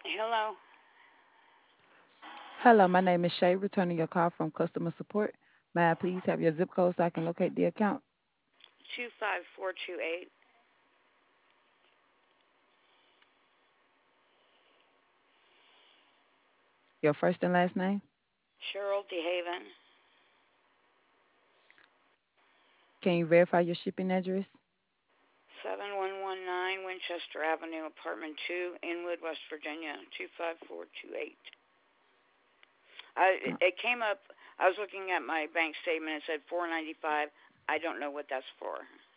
Hello, Hello, my name is Shay, returning your call from customer support. May I please have your zip code so I can locate the account? 25428. Your first and last name? Cheryl DeHaven, Can you verify your shipping address? 7119 Winchester Avenue, Apartment 2, Inwood, West Virginia, 25428. Uh, It came up, I was looking at my bank statement, it said 495. I don't know what that's for.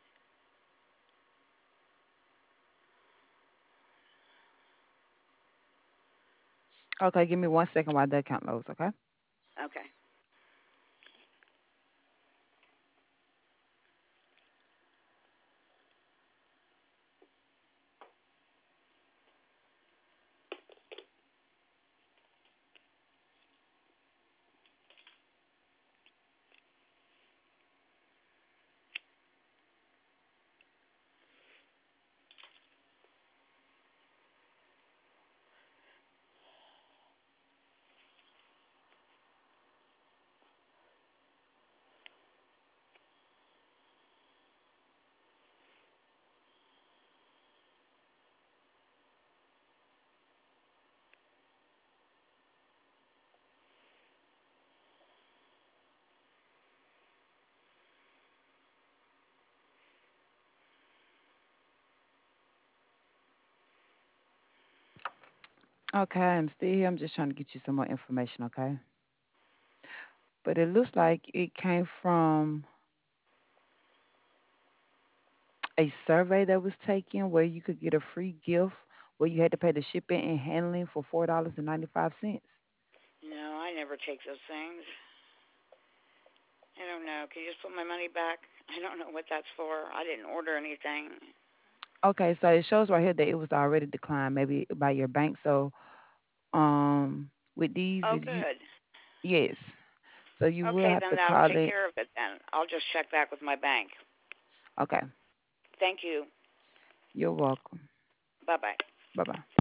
Okay, give me 1 second while the account loads, okay? Okay. Okay, I'm still here. I'm just trying to get you some more information, okay? But it looks like it came from a survey that was taken where you could get a free gift where you had to pay the shipping and handling for $4.95. No, I never take those things. I don't know. Can you just put my money back? I don't know what that's for. I didn't order anything. Okay, so it shows right here that it was already declined, maybe by your bank. So, with these, Oh, if you good. yes, so you will Okay, have then to that'll call take it. care of it then. I'll just check back with my bank. Okay, Thank you. you're welcome. Bye bye. Bye bye.